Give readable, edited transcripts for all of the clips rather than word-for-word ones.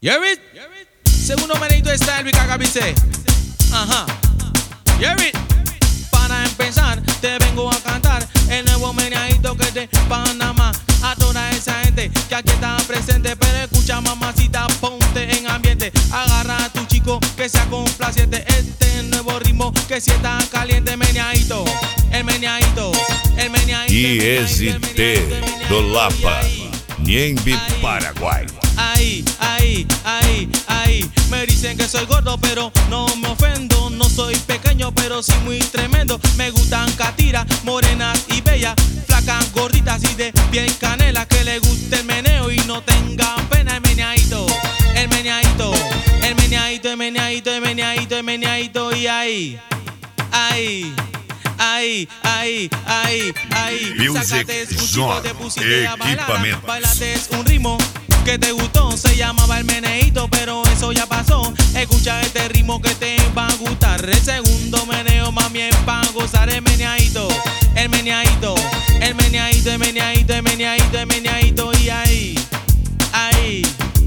You hear it? Segundo meneito de style, we cagabice. Ajá. You hear it? Para empezar, te vengo a cantar el nuevo meneadito que es de Panamá. A toda esa gente que aquí está presente, pero escucha, mamacita, ponte en ambiente. Agarra a tu chico que sea complaciente. Este nuevo ritmo que si está caliente, meneadito, el meneadito, el meneadito. IST do Lapa, Niembi, Paraguay. Ahí, ahí, ahí, ahí. Me dicen que soy gordo, pero no me ofendo. No soy pequeño, pero sí muy tremendo. Me gustan catiras, morenas y bellas, flacas, gorditas y de piel canela. Que le guste el meneo y no tengan pena. El meneadito, el meneadito, el meneadito, el meneadito, el meneadito, el meneadito. Y ahí, ahí, ahí, ahí, ahí, ahí. Music Sácate un chico, Zone, te pusiste a bailar. equipamientos. Bailate un ritmo que te gustó, se llamaba el meneíto, pero eso ya pasó. Escucha este ritmo que te va a gustar. El segundo meneo, mami, es para gozar. El meneadito, el meneadito, el meneadito, el meneadito, el meneadito, el meneadito. Y ahí, ahí,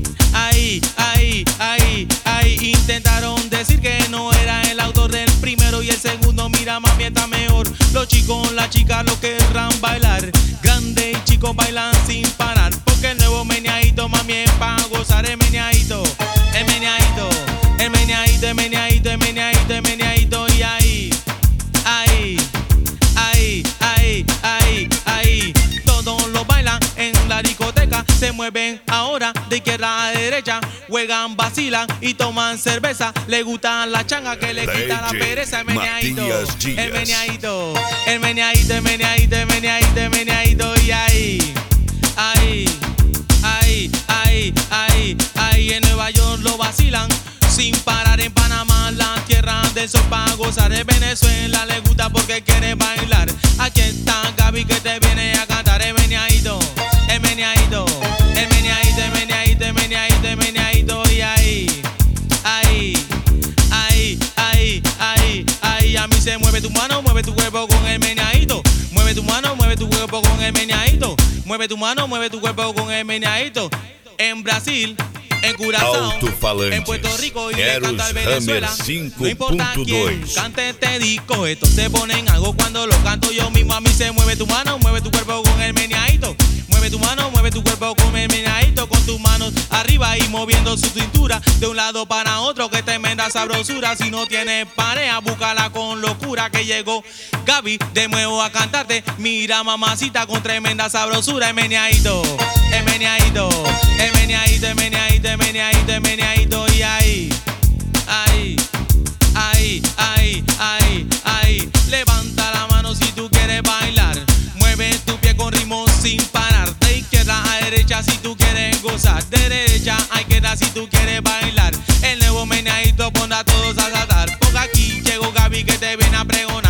ahí, ahí, ahí, ahí. Intentaron decir que no era el autor del primero y el segundo. Mira, mami, está mejor. Los chicos, las chicas lo querrán bailar. Grande y chicos bailan sin parar. Porque el nuevo meneadito, mami, es para gozar. El meneadito, el meneadito, el meneadito, el meneadito, el meneadito, el meneadito. Y ahí, ahí, ahí, ahí, ahí, ahí. Todos lo bailan en la discoteca. Se mueven ahora de izquierda a derecha. Juegan, vacilan y toman cerveza. Le gustan la changa que le quita la pereza. El meneadito, el meneadito, el meneadito, el meneadito, el meneadito, el meneadito. Y ahí, ahí, ahí, ahí, ahí, ahí. En Nueva York lo vacilan sin parar. En Panamá, la tierra del sol para gozar. En Venezuela le gusta porque quiere bailar. Aquí está Gaby que te viene a cantar. El meneadito, el meneadito, el meneadito, el meneadito, el meneadito, el meneadito. Y ahí, ahí, ahí, ahí, ahí, ahí. A mí se mueve tu mano, mueve tu cuerpo con el meneadito. Mueve tu mano, mueve tu cuerpo con el meneadito. Mueve tu mano, mueve tu cuerpo con el meneadito. En Brasil, en Curazao, Alto-falantes, en Puerto Rico y Eros le canta al Venezuela. Hammer No importa quién 5.2. cante este disco, esto se pone en algo cuando lo canto yo mismo. A mí se mueve tu mano, mueve tu cuerpo con el meneadito. Mueve tu mano, mueve tu cuerpo con el meneadito. Con tus manos arriba y moviendo su cintura de un lado para otro, que tremenda sabrosura. Si no tienes pareja, búscala con locura. Que llegó Gaby de nuevo a cantarte. Mira, mamacita, con tremenda sabrosura. El meneadito, el meneadito, el meneadito, el meneadito, el meneadito, el meneadito. Y ahí, ahí, ahí, ahí, ahí, ahí. Levanta la mano si tú quieres bailar. Mueve tu pie con ritmo sin parar. De izquierda a derecha si tú quieres gozar. De derecha a izquierda si tú quieres bailar. El nuevo meneadito pone a todos a saltar. Porque aquí llegó Gaby que te viene a pregonar.